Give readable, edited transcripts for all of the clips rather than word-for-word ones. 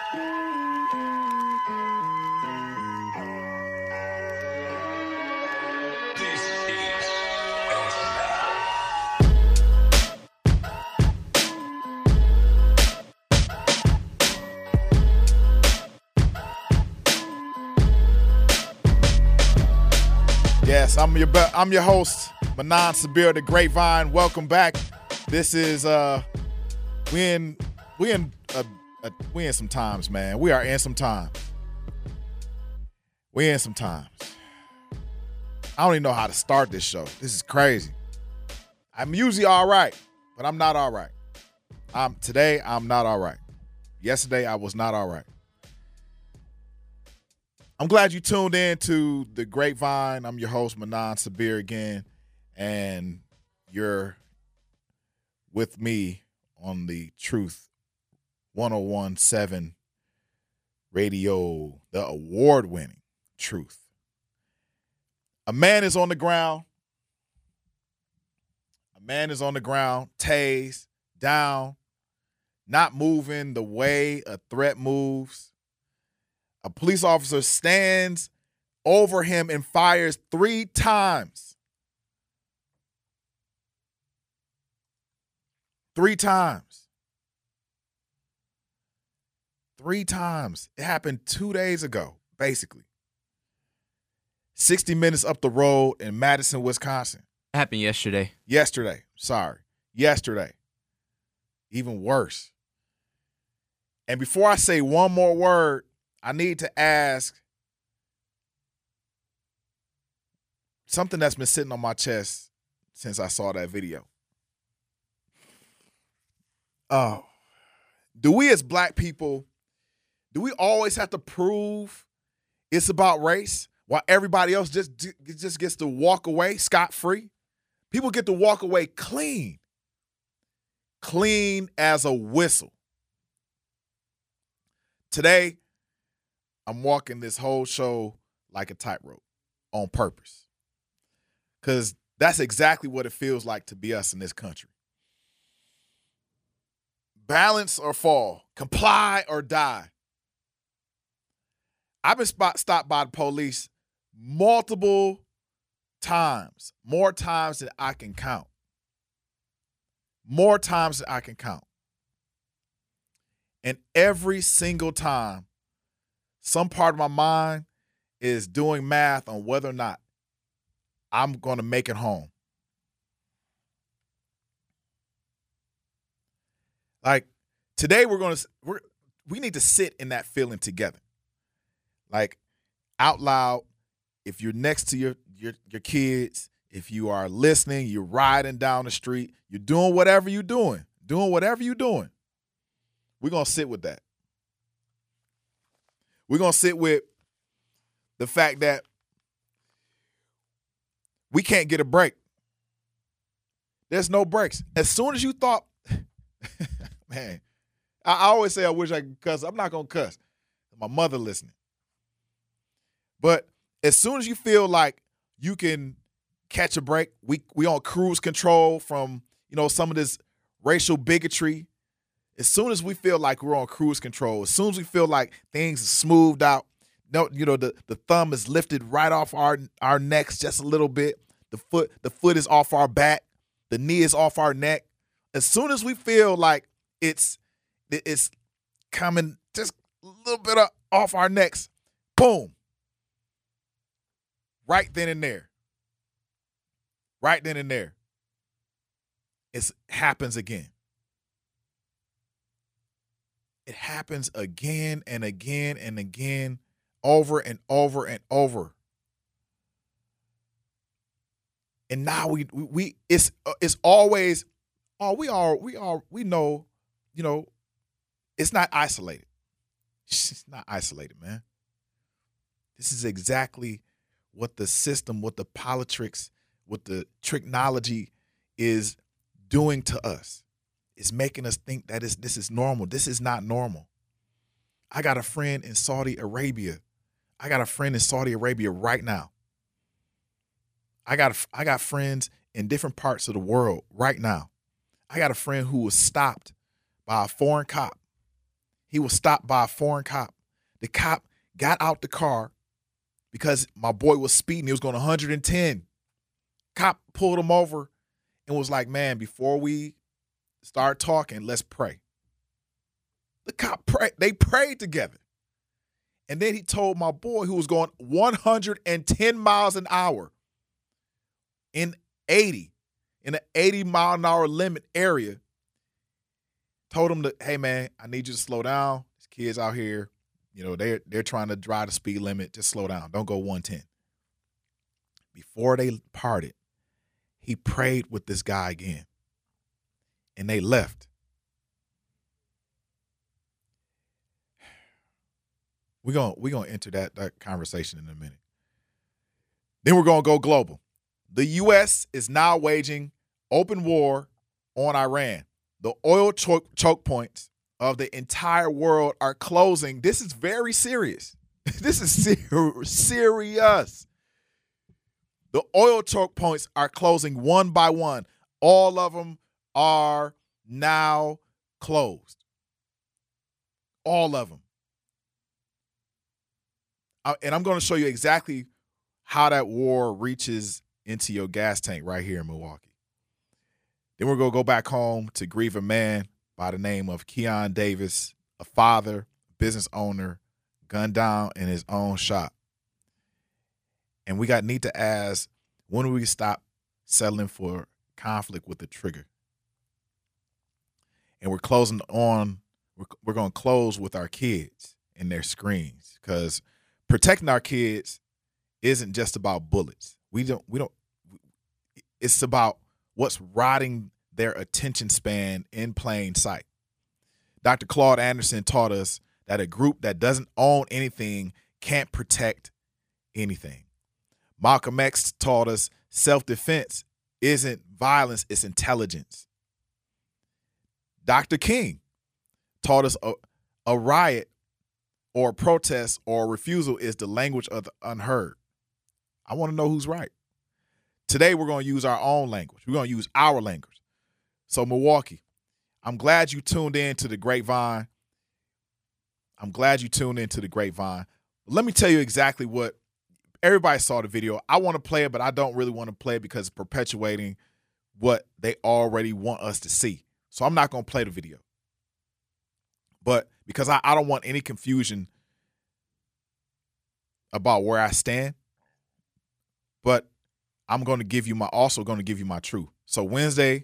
Yes, I'm your host, Manan Sabir, the Grapevine. Welcome back. This is we in some times, man. We are in some times. We in some times. I don't even know how to start this show. This is crazy. I'm usually all right, but I'm not all right. Today I'm not all right. Yesterday I was not all right. I'm glad you tuned in to the Grapevine. I'm your host, Manan Sabir, again, and you're with me on the Truth 101.7 radio, the award-winning Truth. A man is on the ground. A man is on the ground, tased, down, not moving the way a threat moves. A police officer stands over him and fires 3 times. 3 times. 3 times. It happened 2 days ago, basically. 60 minutes up the road in Madison, Wisconsin. It happened yesterday. Yesterday. Even worse. And before I say one more word, I need to ask something that's been sitting on my chest since I saw that video. Do we as black people, do we always have to prove it's about race while everybody else just gets to walk away scot-free? People get to walk away clean as a whistle. Today, I'm walking this whole show like a tightrope on purpose, because that's exactly what it feels like to be us in this country. Balance or fall, comply or die. I've been stopped by the police multiple times, more times than I can count. And every single time, some part of my mind is doing math on whether or not I'm going to make it home. Like, today we need to sit in that feeling together. Like, out loud, if you're next to your kids, if you are listening, you're riding down the street, you're doing whatever you're doing, we're going to sit with that. We're going to sit with the fact that we can't get a break. There's no breaks. As soon as you thought, man, I always say I wish I could cuss. I'm not going to cuss. My mother listening. But as soon as you feel like you can catch a break, we on cruise control from, some of this racial bigotry. As soon as we feel like we're on cruise control, as soon as we feel like things are smoothed out, the thumb is lifted right off our necks just a little bit. The foot is off our back. The knee is off our neck. As soon as we feel like it's coming just a little bit off our necks, boom. Right then and there. It happens again. It happens again and again and again, over and over and over. And now it's always, we know, it's not isolated. It's not isolated, man. This is exactly what the system, what the politics, what the technology is doing to us. It's making us think that this is normal. This is not normal. I got a friend in Saudi Arabia. Right now. I got friends in different parts of the world right now. I got a friend who was stopped by a foreign cop. he was stopped by a foreign cop. The cop got out the car because my boy was speeding. He was going 110. Cop pulled him over and was like, man, before we start talking, let's pray. The cop prayed. They prayed together. And then he told my boy, who was going 110 miles an hour in an 80 mile an hour limit area, told him, hey man, I need you to slow down. There's kids out here, they're trying to drive the speed limit. Just slow down. Don't go 110. Before they parted, he prayed with this guy again. And they left. We're gonna enter that conversation in a minute. Then we're gonna go global. The U.S. is now waging open war on Iran. The oil choke points of the entire world are closing. This is very serious. This is serious. The oil choke points are closing one by one. All of them are now closed. All of them. And I'm going to show you exactly how that war reaches into your gas tank right here in Milwaukee. Then we're going to go back home to grieve a man by the name of Keon Davis, a father, business owner, gunned down in his own shop. And we need to ask, when do we stop settling for conflict with the trigger? And we're going to close with our kids and their screens, because protecting our kids isn't just about bullets. It's about what's rotting their attention span in plain sight. Dr. Claude Anderson taught us that a group that doesn't own anything can't protect anything. Malcolm X taught us self-defense isn't violence, it's intelligence. Dr. King taught us a riot or a protest or a refusal is the language of the unheard. I want to know who's right. Today, we're going to use our own language. We're going to use our language. So, Milwaukee, I'm glad you tuned in to the Grapevine. Let me tell you exactly what everybody saw the video. I want to play it, but I don't really want to play it because it's perpetuating what they already want us to see. So I'm not going to play the video. But because I don't want any confusion about where I stand, but I'm going to give you my truth. So Wednesday,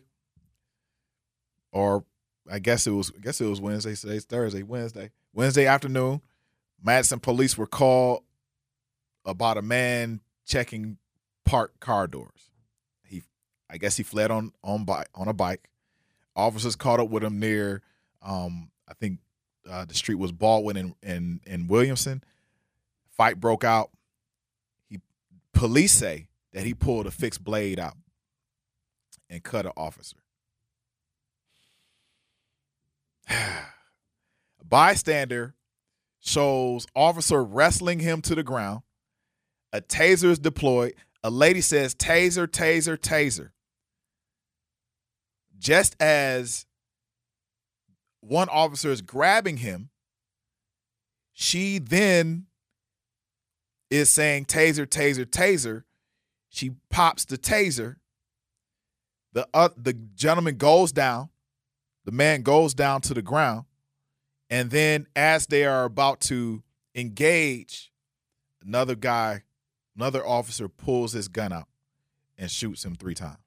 or I guess it was Wednesday. Today's Thursday. Wednesday afternoon, Madison police were called about a man checking parked car doors. I guess he fled on a bike. Officers caught up with him near, I think the street was Baldwin and Williamson. Fight broke out. Police say that he pulled a fixed blade out and cut an officer. A bystander shows officer wrestling him to the ground. A taser is deployed. A lady says, taser, taser, taser. Just as one officer is grabbing him, she then is saying, taser, taser, taser. She pops the taser. The gentleman goes down. The man goes down to the ground. And then as they are about to engage, another officer pulls his gun out and shoots him 3 times.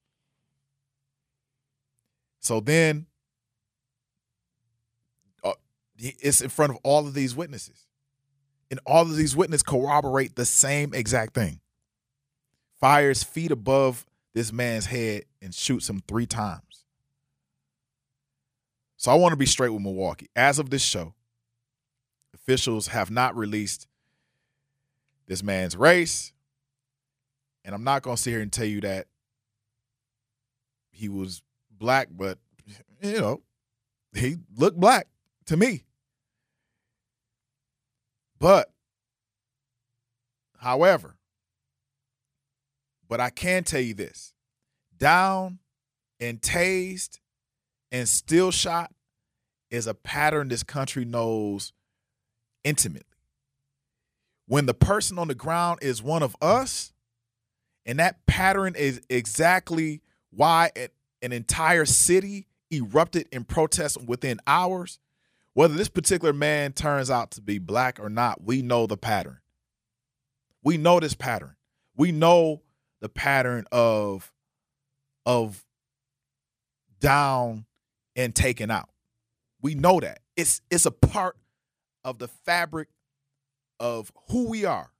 So then it's in front of all of these witnesses. And all of these witnesses corroborate the same exact thing. Fires feet above this man's head and shoots him 3 times. So I want to be straight with Milwaukee. As of this show, officials have not released this man's race. And I'm not going to sit here and tell you that he was black, but, he looked black to me. But I can tell you this. Down and tased and still shot is a pattern this country knows intimately. When the person on the ground is one of us, and that pattern is exactly why an entire city erupted in protest within hours, whether this particular man turns out to be black or not, we know the pattern. We know this pattern. We know the pattern of down and taken out. We know that. It's a part of the fabric of who we are.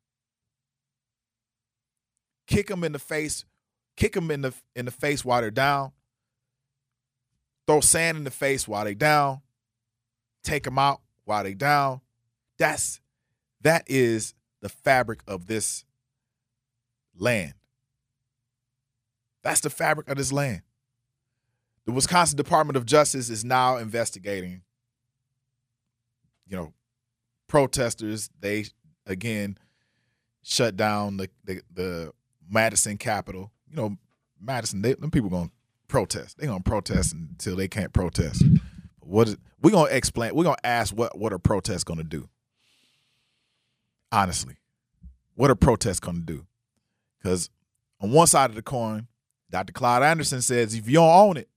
Kick them in the face, kick them in the face while they're down. Throw sand in the face while they're down. Take them out while they're down. That is the fabric of this land. That's the fabric of this land. The Wisconsin Department of Justice is now investigating, protesters. They, again, shut down the Madison Capitol. Madison, them people going to protest. They're going to protest until they can't protest. We're going to explain. We're going to ask what are protests going to do? Honestly, what are protests going to do? Because on one side of the coin, Dr. Clyde Anderson says if you don't own it,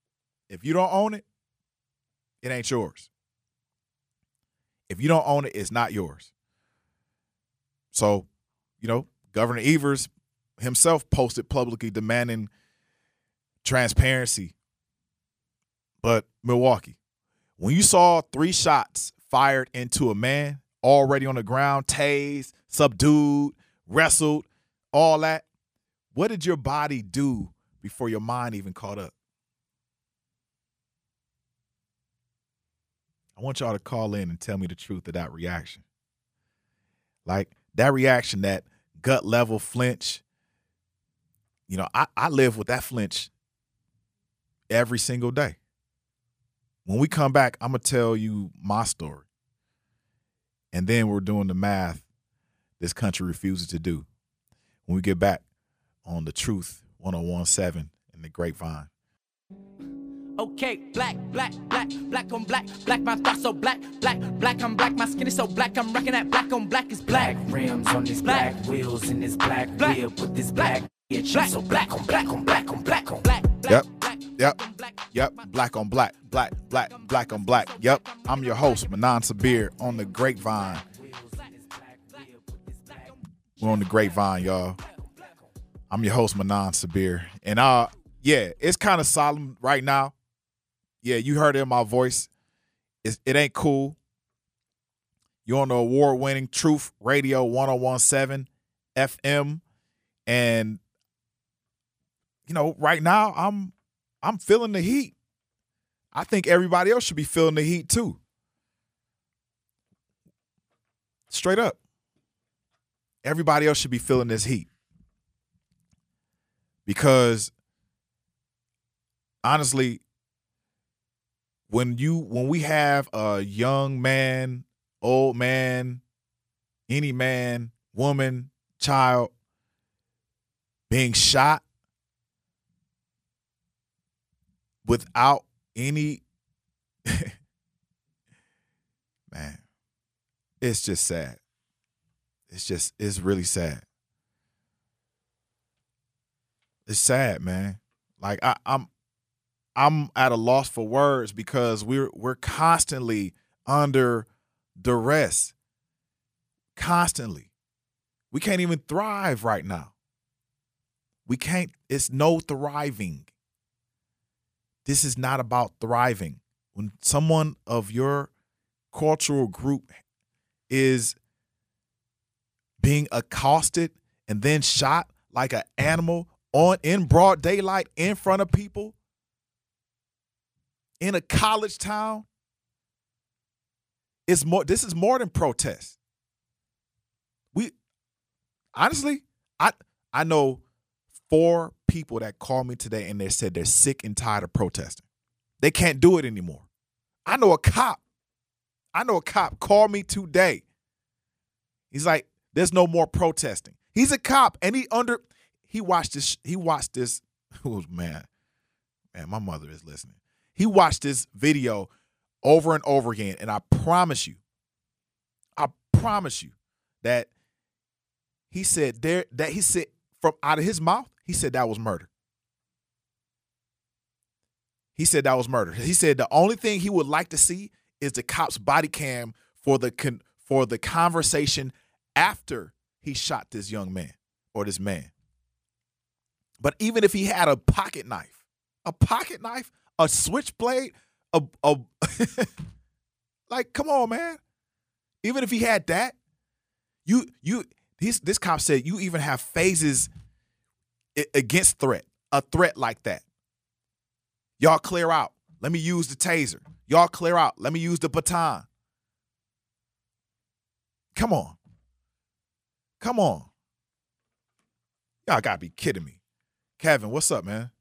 it ain't yours. If you don't own it, it's not yours. So, Governor Evers himself posted publicly demanding transparency. But Milwaukee, when you saw 3 shots fired into a man already on the ground, tased, subdued, wrestled, all that, what did your body do before your mind even caught up? I want y'all to call in and tell me the truth of that reaction. Like that reaction, that gut level flinch. I live with that flinch every single day. When we come back, I'm going to tell you my story. And then we're doing the math this country refuses to do. When we get back on The Truth 101.7 in the Grapevine. Okay, black on black, my thoughts so black on black, my skin is so black, I'm rocking that black on black is black. Rims on this black wheels in this black whip with this black bitch. I'm so black on black. Yep, black on black, black on black. Yep, I'm your host, Manan Sabir, on the Grapevine. We're on the Grapevine, y'all. I'm your host, Manan Sabir. And it's kind of solemn right now. Yeah, you heard it in my voice. It ain't cool. You're on the award-winning Truth Radio 101.7 FM. And, right now I'm feeling the heat. I think everybody else should be feeling the heat too. Straight up. Everybody else should be feeling this heat. Because honestly, when we have a young man, old man, any man, woman, child being shot without any man, it's just sad. It's really sad. It's sad, man. Like I'm at a loss for words because we're constantly under duress. Constantly. We can't even thrive right now. We can't. It's no thriving. This is not about thriving. When someone of your cultural group is being accosted and then shot like an animal in broad daylight in front of people in a college town, this is more than protest. I know 4 people that called me today and they said they're sick and tired of protesting. They can't do it anymore. I know a cop called me today. He's like, there's no more protesting. He's a cop and he watched this. Oh, man, my mother is listening. He watched this video over and over again. And I promise you that he said from out of his mouth, he said that was murder. He said that was murder. He said the only thing he would like to see is the cop's body cam for the conversation after he shot this young man or this man. But even if he had a pocket knife, a switchblade, like, come on, man. Even if he had that, this cop said you even have phases against a threat like that. Y'all clear out. Let me use the taser. Y'all clear out. Let me use the baton. Come on. Y'all gotta be kidding me. Kevin, what's up, man?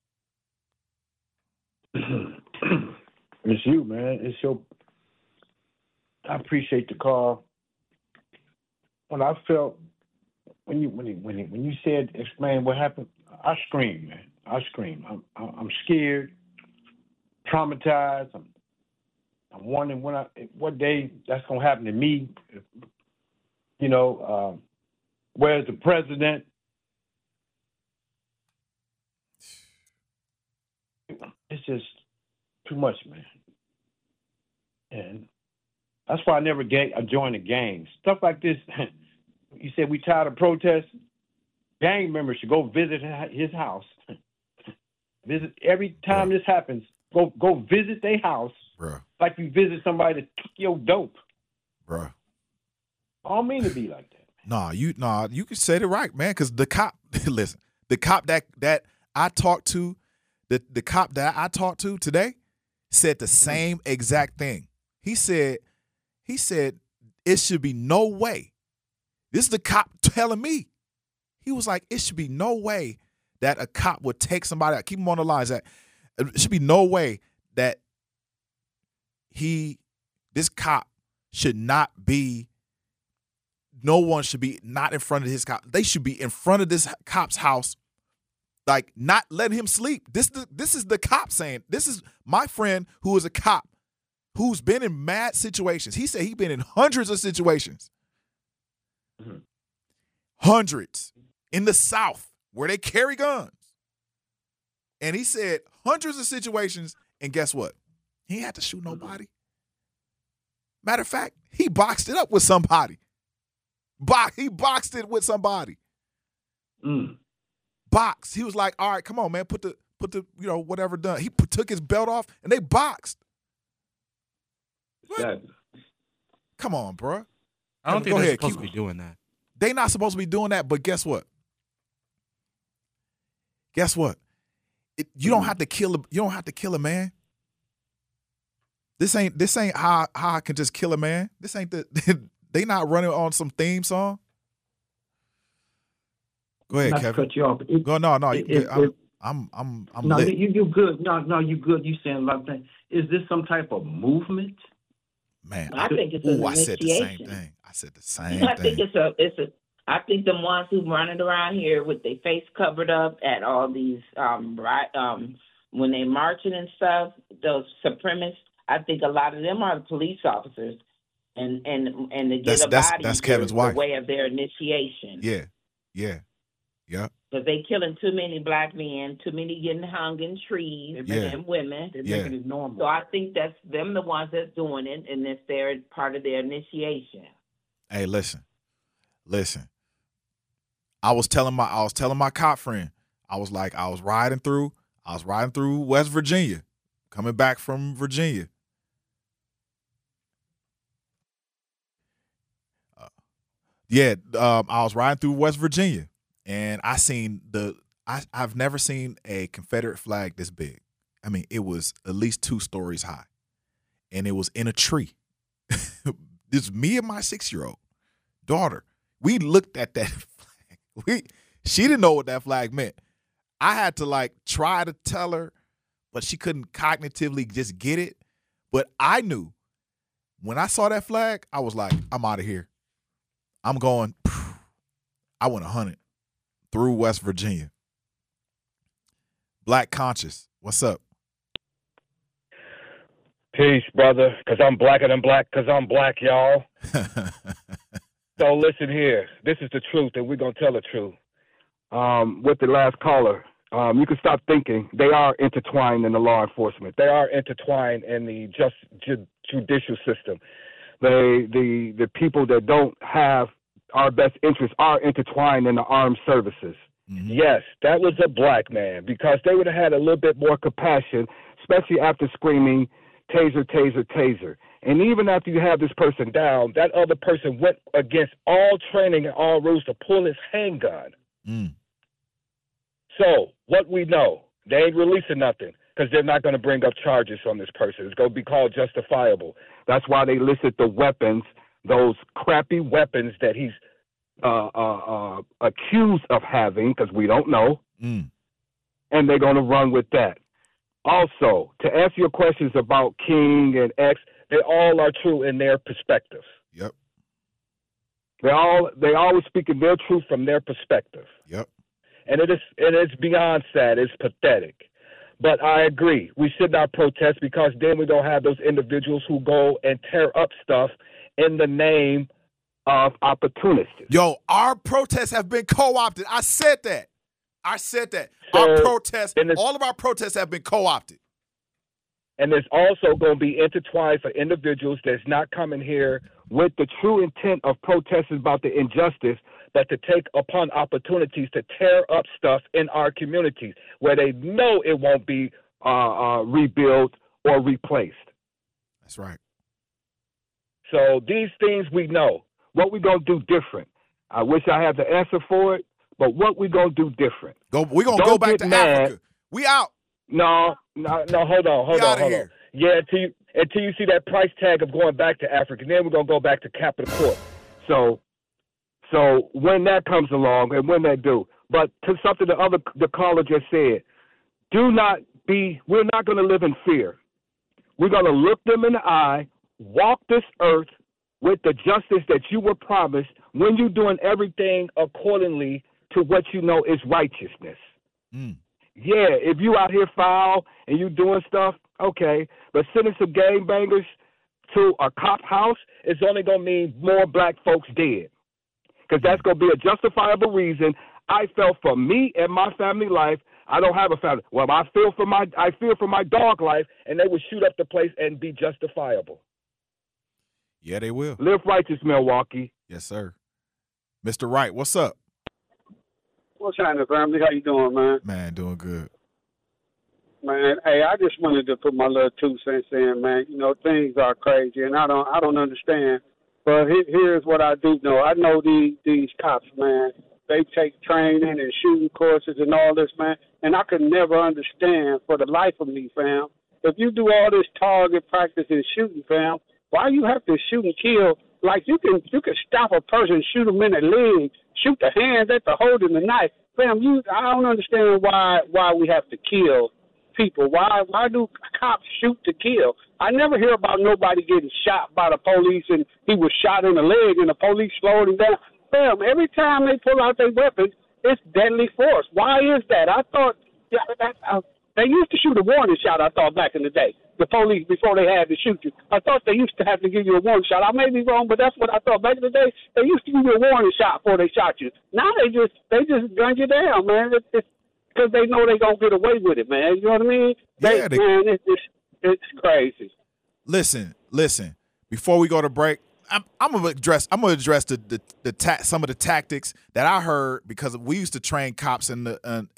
It's you, man. It's your. I appreciate the call. When I felt when you said explain what happened, I screamed, man. I screamed. I'm scared, traumatized. I'm wondering what day that's gonna happen to me. Where's the president? It's just too much, man. And that's why I never joined the gang. Stuff like this, you said we tired of protests. Gang members should go visit his house. Visit every time this happens. Go visit their house. Bruh. Like you visit somebody that took your dope. Bruh. I don't mean to be like that. You can say it right, man, because the cop, listen, the cop that I talked to, the cop that I talked to today said the same exact thing. He said it should be no way. This is the cop telling me. He was like, it should be no way that a cop would take somebody out. Keep him on the lines. That it should be no way that this cop should not be. No one should be not in front of his cop. They should be in front of this cop's house, like not letting him sleep. This is the cop saying. This is my friend who is a cop who's been in mad situations. He said he's been in hundreds of situations. Mm-hmm. Hundreds in the South where they carry guns. And he said hundreds of situations, and guess what? He ain't had to shoot nobody. Matter of fact, he boxed it up with somebody. He boxed it with somebody. Boxed. He was like, all right, come on, man, put the whatever done. He took his belt off, and they boxed. Exactly. Come on, bro. I don't think they're supposed to be doing that. They not supposed to be doing that, but guess what? You don't have to kill a man. This ain't how I can just kill a man. This ain't they not running on some theme song. Go ahead, not Kevin. To cut you off. I'm no, lit. you good. No, you good. You saying a lot of things. Is this some type of movement? Man, I think it's an I said the same initiation. thing. I said the same I think thing. I think the ones who running around here with their face covered up at all these when they marching and stuff, those supremacists, I think a lot of them are the police officers, and to get a body that's Kevin's wife. The way of their initiation. Yeah. Because they killing too many black men, too many getting hung in trees, and women. They're making it normal. So I think that's them the ones that's doing it, and it's their part of their initiation. Hey, listen. I was telling my cop friend, I was riding through West Virginia, coming back from Virginia. I was riding through West Virginia, and I've never seen a Confederate flag this big. I mean, it was at least 2 stories high, and it was in a tree. This me and my 6-year-old daughter. We looked at that flag. She didn't know what that flag meant. I had to try to tell her, but she couldn't cognitively just get it. But I knew when I saw that flag, I was like, I'm out of here. I'm going. I went 100 through West Virginia. Black Conscious, what's up? Peace, brother, because I'm blacker than black, because I'm black, y'all. So listen here. This is the truth, and we're going to tell the truth. With the last caller, you can stop thinking. They are intertwined in the law enforcement. They are intertwined in the judicial system. The people that don't have our best interests are intertwined in the armed services. Mm-hmm. Yes, that was a black man, because they would have had a little bit more compassion, especially after screaming, taser, taser, taser. And even after you have this person down, that other person went against all training and all rules to pull his handgun. Mm. So what we know, they ain't releasing nothing because they're not going to bring up charges on this person. It's going to be called justifiable. That's why they listed the weapons, those crappy weapons that he's accused of having, because we don't know. Mm. And they're going to run with that. Also, to answer your questions about King and X, they all are true in their perspectives. Yep. They always speaking their truth from their perspective. Yep. And it's beyond sad. It's pathetic. But I agree. We should not protest, because then we're going to have those individuals who go and tear up stuff in the name of opportunists. Yo, our protests have been co-opted. I said that. So, all of our protests have been co-opted. And there's also going to be intertwined for individuals that's not coming here with the true intent of protesting about the injustice, but to take upon opportunities to tear up stuff in our communities where they know it won't be rebuilt or replaced. That's right. So these things we know. What we going to do different? I wish I had the answer for it, but what we going to do different? We're going to go back to Africa. We out. No, hold on. Here. Yeah, until you see that price tag of going back to Africa, then we're going to go back to Capitol Court. So when that comes along and when that do, but to something the caller just said, we're not going to live in fear. We're going to look them in the eye, walk this earth with the justice that you were promised when you're doing everything accordingly to what you know is righteousness. Mm. Yeah, if you out here foul and you doing stuff, okay, but sending some gangbangers to a cop house is only going to mean more black folks dead, because that's going to be a justifiable reason. I felt for me and my family life. I don't have a family. Well, I feel for my dog life, and they would shoot up the place and be justifiable. Yeah, they will. Live righteous, Milwaukee. Yes, sir. Mr. Wright, what's up? What's happening, family? How you doing, man? Man, doing good. Man, hey, I just wanted to put my little 2 cents in, man. You know, things are crazy, and I don't understand. But here's what I do know. I know these cops, man. They take training and shooting courses and all this, man. And I could never understand for the life of me, fam. If you do all this target practice and shooting, fam, why you have to shoot and kill? Like you can stop a person, shoot them in the leg, shoot the hands at the holding the knife. Fam, I don't understand why we have to kill people. Why do cops shoot to kill? I never hear about nobody getting shot by the police and he was shot in the leg and the police slowed him down. Fam, every time they pull out their weapons, it's deadly force. Why is that? I thought they used to shoot a warning shot, I thought, back in the day. The police, before they had to shoot you. I thought they used to have to give you a warning shot. I may be wrong, but that's what I thought. Back in the day, they used to give you a warning shot before they shot you. Now they just gun you down, man. It's because they know they're going to get away with it, man. You know what I mean? Man, it's crazy. Listen. Before we go to break, I'm gonna address some of the tactics that I heard, because we used to train cops in the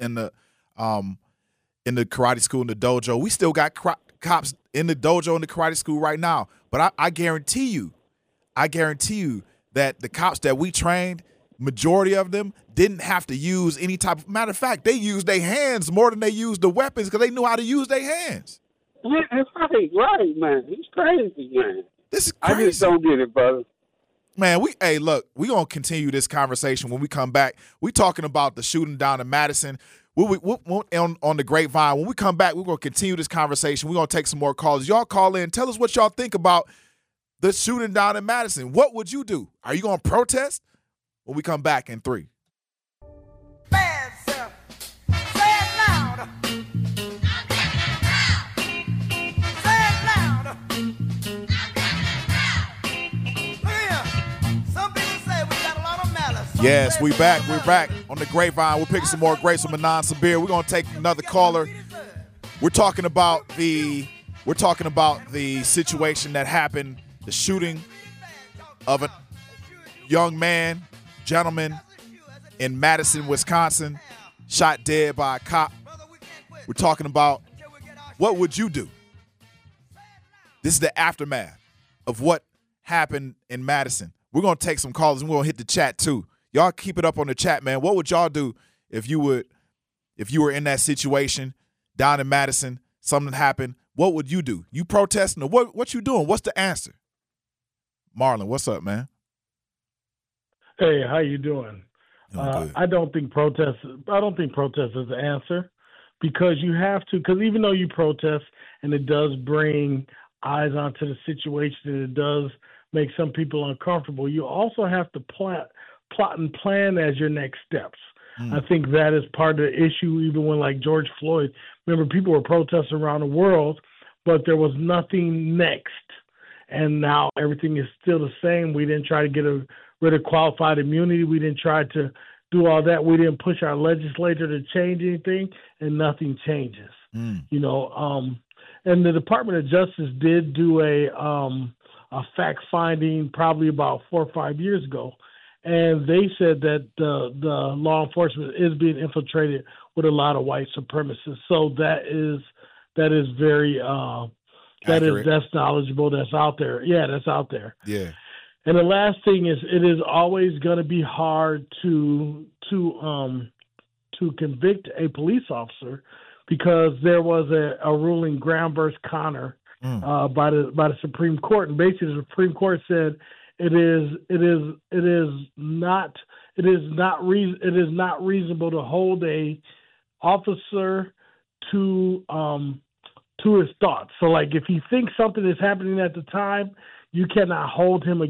karate school, in the dojo. We still got cops in the dojo, in the karate school right now. But I guarantee you that the cops that we trained, majority of them didn't have to use any type of, matter of fact, they used their hands more than they used the weapons, because they knew how to use their hands. Yeah, right, man. It's crazy, man. This is crazy. I just don't get it, brother. Man, we're going to continue this conversation when we come back. We're talking about the shooting down in Madison. We'll on the Grapevine. When we come back, we're going to continue this conversation. We're going to take some more calls. Y'all call in. Tell us what y'all think about the shooting down in Madison. What would you do? Are you going to protest? When we come back in 3. Bad self. Say it loud. Say it loud. Yes, we back. We're back on the Grapevine. We're picking some more grapes from Manan Sabir. We're gonna take another caller. We're talking about the situation that happened, the shooting of a young man, gentleman in Madison, Wisconsin, shot dead by a cop. We're talking about what would you do? This is the aftermath of what happened in Madison. We're going to take some callers and we're going to hit the chat too. Y'all keep it up on the chat, man. What would y'all do if you were in that situation down in Madison, something happened? What would you do? You protesting or what you doing? What's the answer? Marlon, what's up, man? Hey, how you doing? I don't think protest is the answer, because you have to, because even though you protest and it does bring eyes onto the situation and it does make some people uncomfortable, you also have to plot and plan as your next steps. I think that is part of the issue, even when like George Floyd, remember people were protesting around the world, but there was nothing next. And now everything is still the same. We didn't try to get rid of qualified immunity. We didn't try to do all that. We didn't push our legislature to change anything, and nothing changes. You know, and the Department of Justice did do a fact finding probably about 4 or 5 years ago, and they said that the law enforcement is being infiltrated with a lot of white supremacists. So that is very that's knowledgeable. That's out there. Yeah, that's out there. Yeah. And the last thing is, it is always going to be hard to convict a police officer, because there was a ruling, Graham versus Connor, by the Supreme Court, and basically the Supreme Court said it is not reasonable to hold a officer to his thoughts. So, like, if he thinks something is happening at the time, you cannot hold him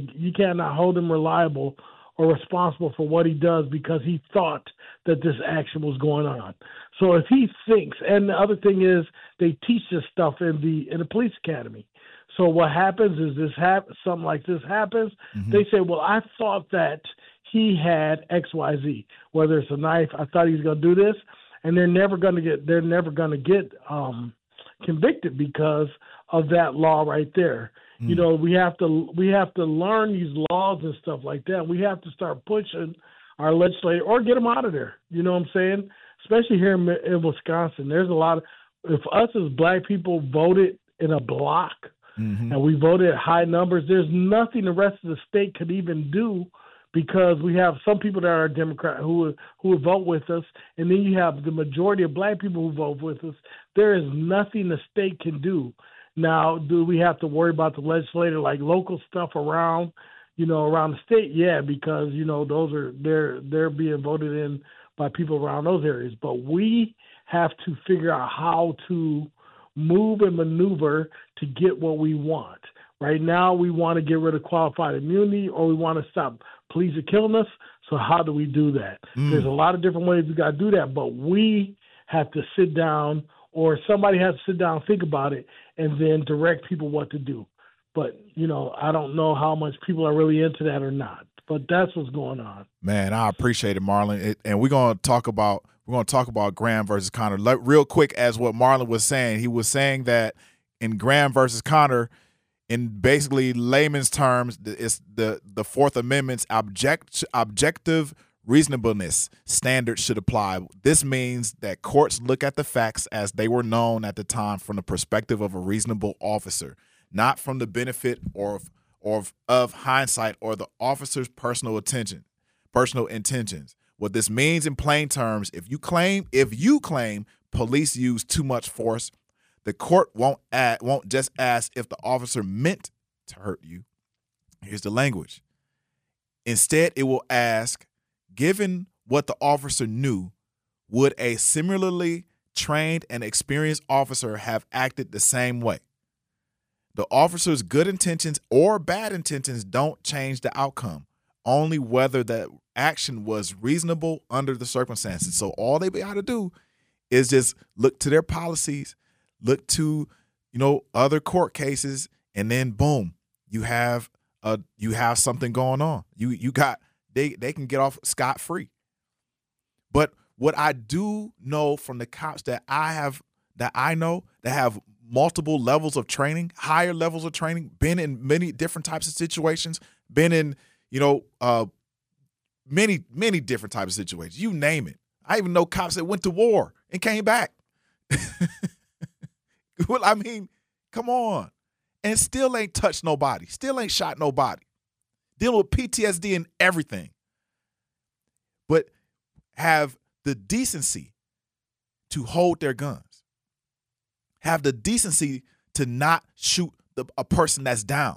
reliable or responsible for what he does because he thought that this action was going on. So if he thinks, and the other thing is, they teach this stuff in the police academy. So what happens is something like this happens. They say, well, I thought that he had XYZ, whether it's a knife. I thought he was going to do this, and they're never going to get convicted because of that law right there. You know, we have to learn these laws and stuff like that. We have to start pushing our legislature or get them out of there. You know what I'm saying? Especially here in Wisconsin, there's a lot of, if us as black people voted in a block and we voted at high numbers, there's nothing the rest of the state could even do, because we have some people that are Democrat who would vote with us, and then you have the majority of black people who vote with us. There is nothing the state can do. Now, do we have to worry about the legislator, like local stuff around the state? Yeah, because, those are, they're being voted in by people around those areas. But we have to figure out how to move and maneuver to get what we want. Right now, we want to get rid of qualified immunity, or we want to stop police are killing us. So how do we do that? There's a lot of different ways we got to do that, but we have to sit down, or somebody has to sit down and think about it, and then direct people what to do. But, I don't know how much people are really into that or not. But that's what's going on. Man, I appreciate it, Marlon. And we're going to talk about Graham versus Connor. Real quick, as what Marlon was saying, he was saying that in Graham versus Connor, in basically layman's terms, it's the Fourth Amendment's objective reasonableness standard should apply. This means that courts look at the facts as they were known at the time from the perspective of a reasonable officer, not from the benefit of hindsight or the officer's personal intentions. What this means in plain terms, if you claim police use too much force, the court won't just ask if the officer meant to hurt you. Here's the language. Instead, it will ask, given what the officer knew, would a similarly trained and experienced officer have acted the same way? The officer's good intentions or bad intentions don't change the outcome, only whether the action was reasonable under the circumstances. So all they got to do is just look to their policies, look to, other court cases, and then boom, you have something going on. You got they can get off scot-free. But what I do know from the cops that I know that have multiple levels of training, higher levels of training, been in many different types of situations, been in, many different types of situations. You name it. I even know cops that went to war and came back. Well, I mean, come on. And still ain't touched nobody. Still ain't shot nobody. Dealing with PTSD and everything. But have the decency to hold their guns. Have the decency to not shoot a person that's down.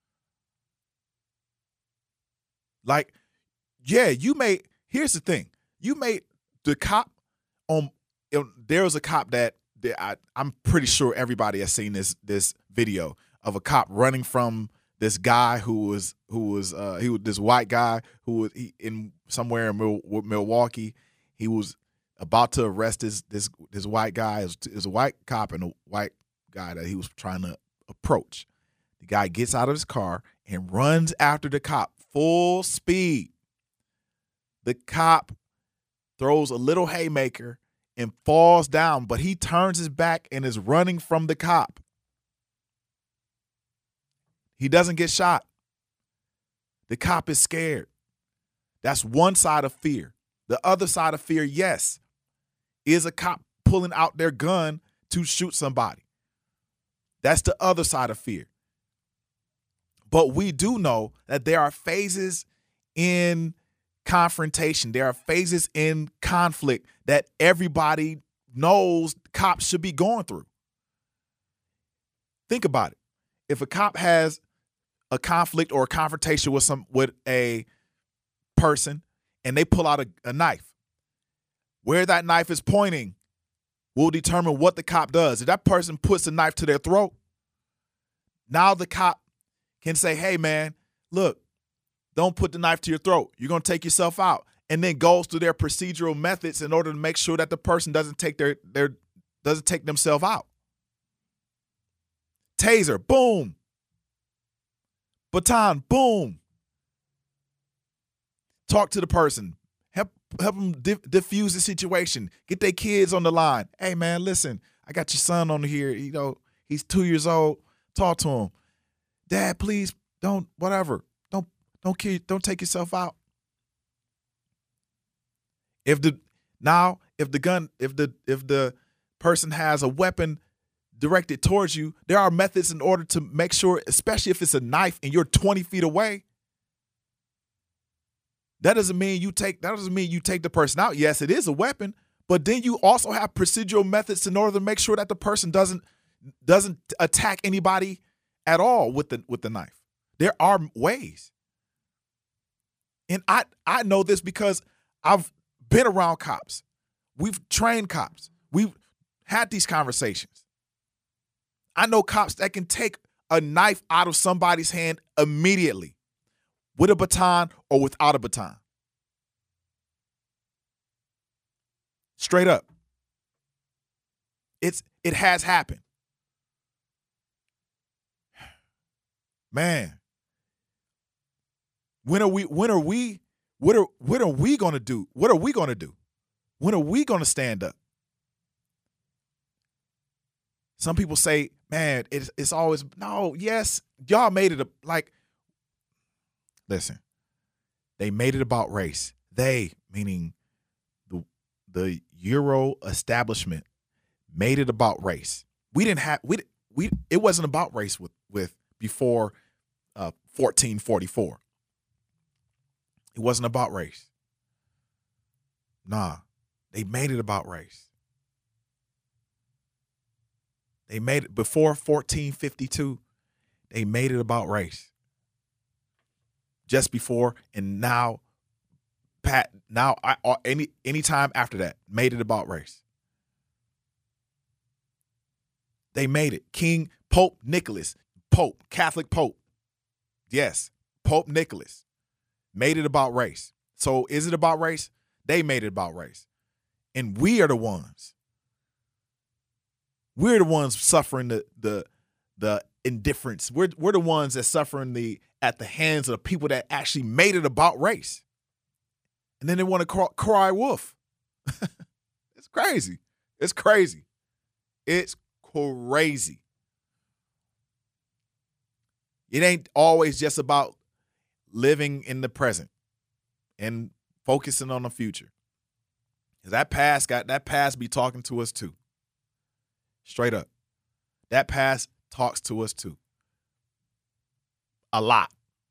Like, yeah, here's the thing. You made the cop there was a cop that I'm pretty sure everybody has seen this video of a cop running from this guy who was this white guy who was in somewhere in Milwaukee. He was about to arrest this white guy. It was a white cop and a white guy that he was trying to approach. The guy gets out of his car and runs after the cop full speed. The cop throws a little haymaker and falls down, but he turns his back and is running from the cop. He doesn't get shot. The cop is scared. That's one side of fear. The other side of fear, yes, is a cop pulling out their gun to shoot somebody. That's the other side of fear. But we do know that there are phases in confrontation. There are phases in conflict that everybody knows cops should be going through. Think about it. If a cop has a conflict or a confrontation with a person and they pull out a knife, where that knife is pointing will determine what the cop does. If that person puts the knife to their throat, now the cop can say, hey, man, look, don't put the knife to your throat. You're going to take yourself out. And then goes through their procedural methods in order to make sure that the person doesn't take themselves out. Taser, boom. Baton, boom. Talk to the person. Help them diffuse the situation. Get their kids on the line. Hey, man, listen, I got your son on here. He's 2 years old. Talk to him. Dad, please don't, whatever. Don't take yourself out. If the person has a weapon directed towards you, there are methods in order to make sure, especially if it's a knife and you're 20 feet away. That doesn't mean you take the person out. Yes, it is a weapon, but then you also have procedural methods in order to make sure that the person doesn't attack anybody at all with the knife. There are ways. And I know this because I've been around cops. We've trained cops. We've had these conversations. I know cops that can take a knife out of somebody's hand immediately with a baton or without a baton. Straight up. It has happened. Man. What are we going to do? What are we going to do? When are we going to stand up? Some people say, man, it's always, no, yes, y'all made it listen, they made it about race. They, meaning the Euro establishment, made it about race. It wasn't about race with before 1444. It wasn't about race. Nah, they made it about race. They made it before 1452. They made it about race. Just before and now, any time after that, made it about race. They made it. Pope Nicholas, Catholic Pope. Yes, Pope Nicholas. Made it about race. So is it about race? They made it about race. And we are the ones. We're the ones suffering the indifference. We're the ones that suffering at the hands of the people that actually made it about race. And then they want to cry wolf. It's crazy. It's crazy. It's crazy. It ain't always just about living in the present and focusing on the future. That past be talking to us too. Straight up. That past talks to us too. A lot.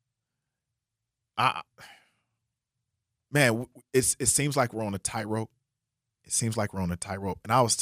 Man, it seems like we're on a tightrope. It seems like we're on a tightrope. And I was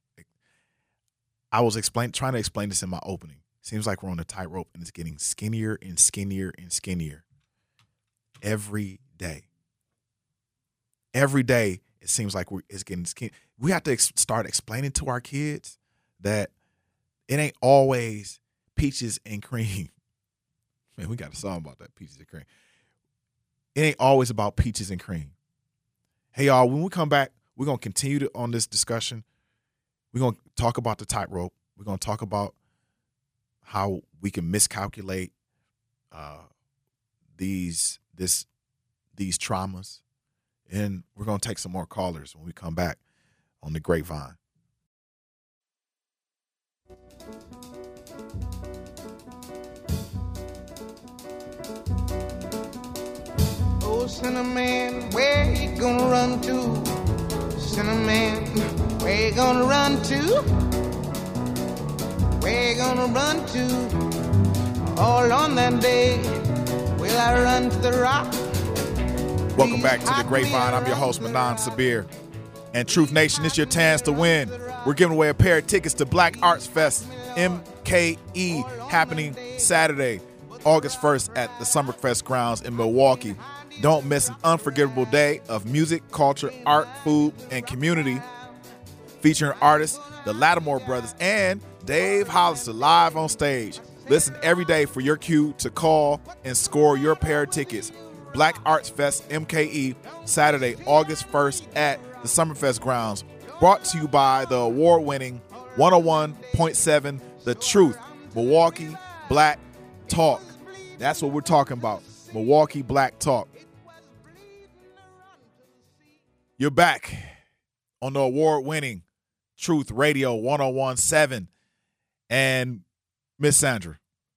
trying to explain this in my opening. It seems like we're on a tightrope, and it's getting skinnier and skinnier and skinnier every day. Every day, it seems like it's getting skinny. We have to start explaining to our kids that it ain't always peaches and cream. Man, we got a song about that, peaches and cream. It ain't always about peaches and cream. Hey, y'all, when we come back, we're going to continue on this discussion. We're going to talk about the tightrope. We're going to talk about how we can miscalculate these traumas. And we're going to take some more callers when we come back on the Grapevine. Oh, Cinnamon, where you gonna run to? Cinnamon, where you gonna run to? Where you gonna run to? All on that day, will I run to the rock? Welcome back to the Grapevine. I'm your host, Manan Sabir. And Truth Nation, it's your chance to win. We're giving away a pair of tickets to Black Arts Fest MKE happening Saturday, August 1st at the Summerfest grounds in Milwaukee. Don't miss an unforgettable day of music, culture, art, food, and community featuring artists, the Lattimore Brothers, and Dave Hollister live on stage. Listen every day for your cue to call and score your pair of tickets. Black Arts Fest MKE, Saturday, August 1st at the Summerfest grounds. Brought to you by the award-winning 101.7 The Truth, Milwaukee Black Talk. That's what we're talking about, Milwaukee Black Talk. You're back on the award-winning Truth Radio 101.7. And Miss Sandra,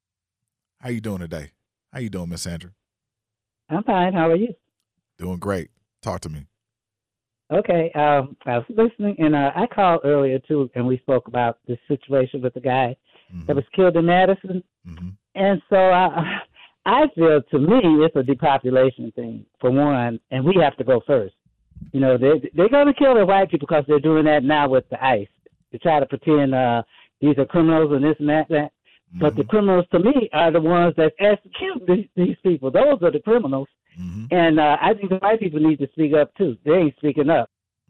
how you doing today? How you doing, Miss Sandra? I'm fine. How are you? Doing great. Talk to me. Okay. I was listening, and I called earlier, too, and we spoke about this situation with the guy that was killed in Madison. Mm-hmm. And so I feel, to me, it's a depopulation thing, for one, and we have to go first. You know, they're going to kill the white people because they're doing that now with the ICE. They try to pretend these are criminals and this and that. But the criminals, to me, are the ones that execute these people. Those are the criminals. And I think the white people need to speak up, too. They ain't speaking up.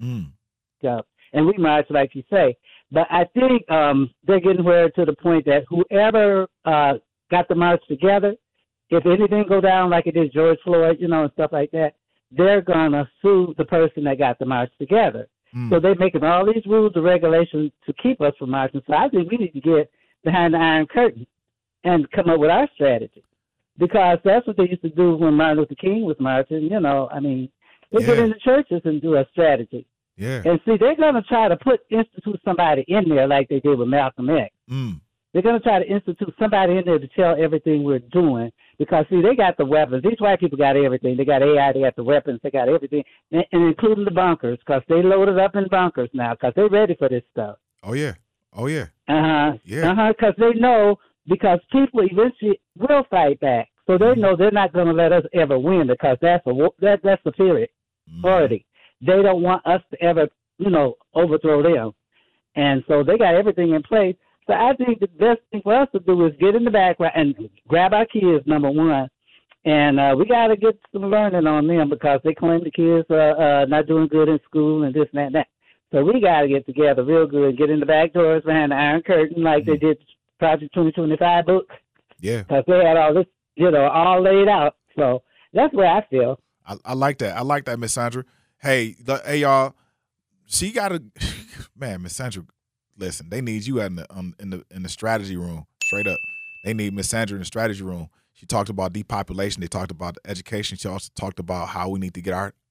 So, and we march, like you say. But I think they're getting where to the point that whoever got the march together, if anything go down like it did George Floyd, you know, and stuff like that, they're going to sue the person that got the march together. So they're making all these rules and regulations to keep us from marching. So I think we need to get behind the Iron Curtain and come up with our strategy. Because that's what they used to do when Martin Luther King was marching. You know, I mean, they get into churches and do a strategy. Yeah. And see, they're going to try to institute somebody in there like they did with Malcolm X. They're going to try to institute somebody in there to tell everything we're doing. Because, see, they got the weapons. These white people got everything. They got AI, they got the weapons, they got everything, and including the bunkers, because they loaded up in bunkers now, because they're ready for this stuff. Oh, yeah. Oh, yeah. Because they know, because people eventually will fight back. So they know they're not going to let us ever win, because that's the priority. They don't want us to ever, you know, overthrow them. And so they got everything in place. So I think the best thing for us to do is get in the background and grab our kids, number one. And we got to get some learning on them, because they claim the kids are not doing good in school and this and that and that. So we got to get together real good and get in the back doors behind the Iron Curtain like they did Project 2025 book. Yeah. Because they had all this, you know, all laid out. So that's where I feel. I like that. I like that, Miss Sandra. Hey, y'all. She got to, man, Miss Sandra. Listen, they need you in the strategy room. Straight up, they need Miss Sandra in the strategy room. She talked about depopulation. They talked about education. She also talked about how we need to get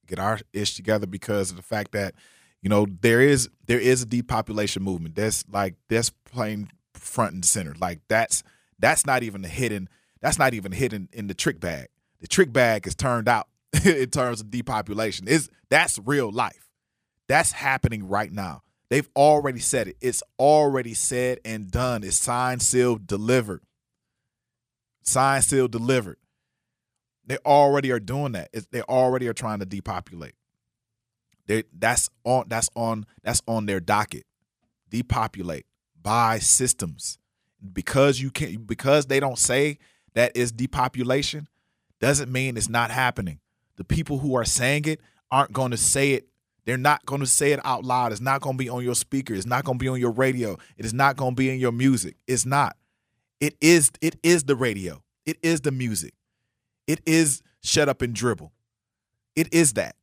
ish together because of the fact that, you know, there is a depopulation movement. That's playing front and center. Like that's not even hidden in the trick bag. The trick bag is turned out in terms of depopulation. That's real life. That's happening right now. They've already said it. It's already said and done. It's signed, sealed, delivered. Signed, sealed, delivered. They already are doing that. They already are trying to depopulate. That's on their docket. Depopulate. Buy systems. Because they don't say that it's depopulation, doesn't mean it's not happening. The people who are saying it aren't going to say it. They're not going to say it out loud. It's not going to be on your speaker. It's not going to be on your radio. It is not going to be in your music. It's not. It is the radio. It is the music. It is shut up and dribble. It is that.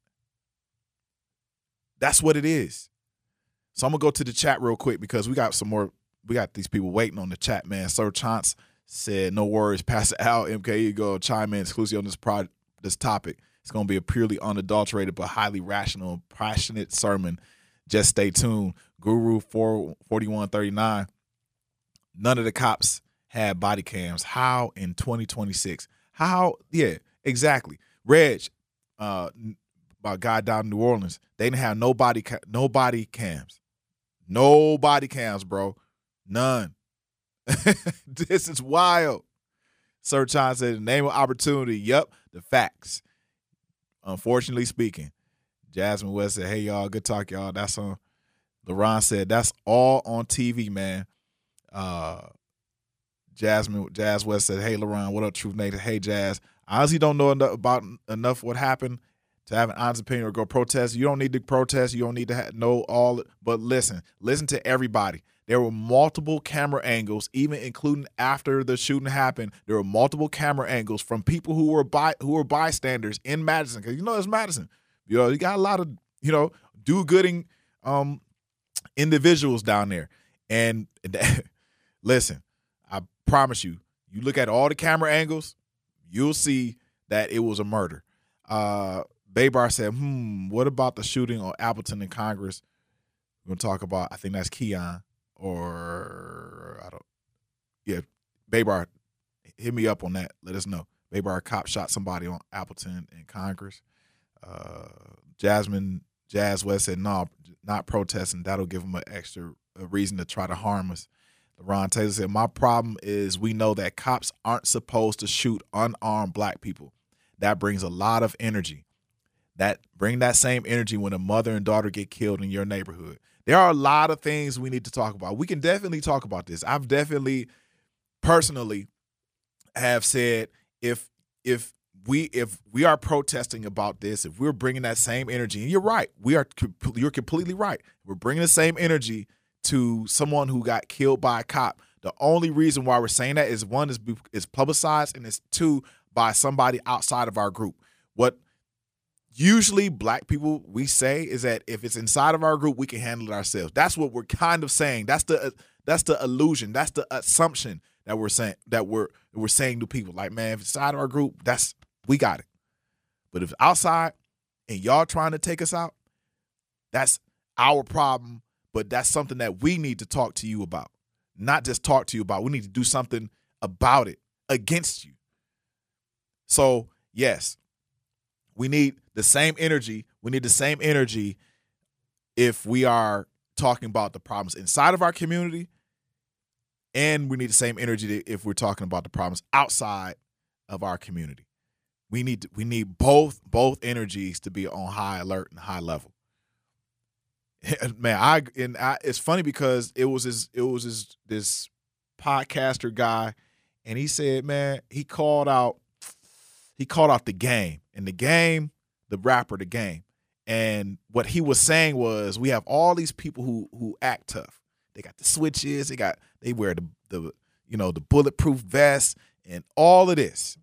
That's what it is. So I'm going to go to the chat real quick because we got these people waiting on the chat, man. Sir Chance said, no worries, Pastor Al, MK, you go chime in exclusively on this topic. It's going to be a purely unadulterated but highly rational and passionate sermon. Just stay tuned. Guru 4139. None of the cops had body cams. How in 2026? How? Yeah, exactly. Reg, about guy down in New Orleans, they didn't have no body cams. No body cams, bro. None. This is wild. Sir Chon said, the name of opportunity. Yep, the facts. Unfortunately speaking. Jasmine West said, hey, y'all, good talk, y'all. That's on. LaRon said, that's all on TV, man. Jazz West said, hey, LaRon, what up, Truth Nathan? Hey, Jazz. I honestly don't know enough what happened to have an honest opinion or go protest. You don't need to protest. You don't need to know all. But listen to everybody. There were multiple camera angles, even including after the shooting happened. There were multiple camera angles from people who were bystanders in Madison. Because, it's Madison. You got a lot of, do-gooding individuals down there. And listen, I promise you, you look at all the camera angles, you'll see that it was a murder. Baybar said, what about the shooting on Appleton in Congress? We're going to talk about, I think that's Keon. Baybar, hit me up on that. Let us know. Baybar cop shot somebody on Appleton in Congress. Jazz West said, no, not protesting. That'll give them an extra reason to try to harm us. LaRon Taylor said, my problem is we know that cops aren't supposed to shoot unarmed black people. That brings a lot of energy. Bring that same energy when a mother and daughter get killed in your neighborhood. There are a lot of things we need to talk about. We can definitely talk about this. I've definitely personally have said if we are protesting about this, if we're bringing that same energy, and you're right, you're completely right. We're bringing the same energy to someone who got killed by a cop. The only reason why we're saying that is one is publicized, and it's two by somebody outside of our group. What usually black people we say is that if it's inside of our group, we can handle it ourselves. That's what we're kind of saying. That's the illusion. That's the assumption that we're saying to people. Like, man, if it's inside of our group, we got it. But if it's outside and y'all trying to take us out, that's our problem. But that's something that we need to talk to you about. Not just talk to you about. We need to do something about it against you. So, yes, we need the same energy. We need the same energy if we are talking about the problems inside of our community, and we need the same energy if we're talking about the problems outside of our community. We need both energies to be on high alert and high level. Man, it's funny because it was this podcaster guy, and he said, man, he called out the Game, and the rapper The Game. And what he was saying was, we have all these people who act tough. They got the switches, they wear the bulletproof vest and all of this.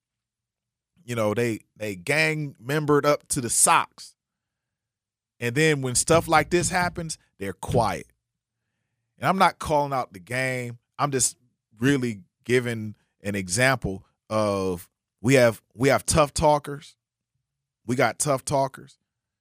They gang membered up to the socks. And then when stuff like this happens, they're quiet. And I'm not calling out The Game. I'm just really giving an example of we have tough talkers, We got tough talkers.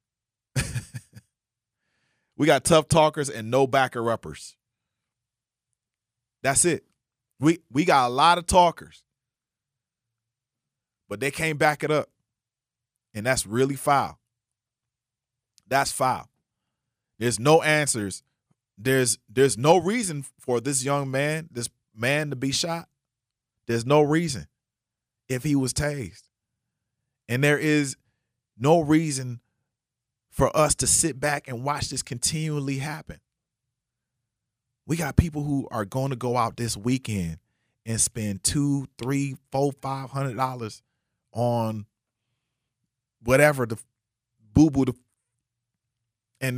We got tough talkers and no backer-uppers. That's it. We got a lot of talkers, but they can't back it up. And that's really foul. That's foul. There's no answers. There's no reason for this young man, this man to be shot. There's no reason if he was tased. And there is no reason for us to sit back and watch this continually happen. We got people who are going to go out this weekend and spend $200, $300, $400, $500 on whatever the boo-boo, and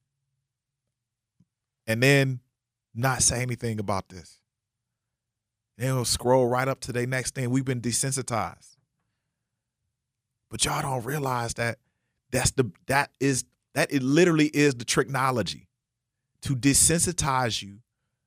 then not say anything about this. They'll scroll right up to their next thing. We've been desensitized. But y'all don't realize that it literally is the technology to desensitize you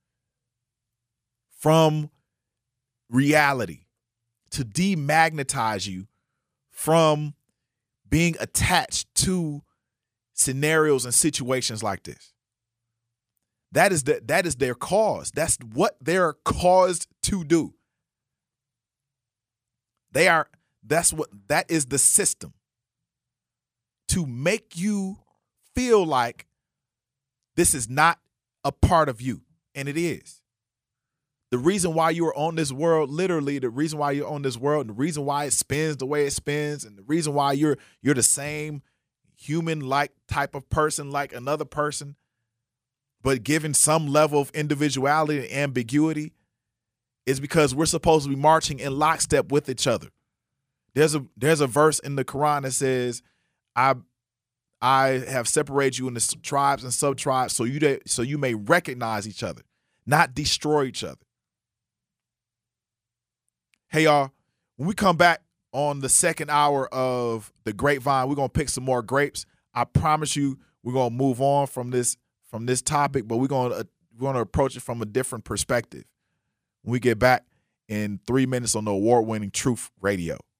from reality, to demagnetize you from being attached to scenarios and situations like this. That is their cause. That's what they're caused to do. That is the system. To make you feel like this is not a part of you. And it is. The reason why you are on this world, literally the reason why you're on this world, and the reason why it spins the way it spins, and the reason why you're the same human-like type of person like another person, but given some level of individuality and ambiguity, is because we're supposed to be marching in lockstep with each other. There's a verse in the Quran that says, I have separated you into tribes and sub-tribes so you may recognize each other, not destroy each other. Hey, y'all, when we come back on the second hour of the Grapevine, we're going to pick some more grapes. I promise you we're going to move on from this topic, but we're going to approach it from a different perspective when we get back in 3 minutes on the award-winning Truth Radio.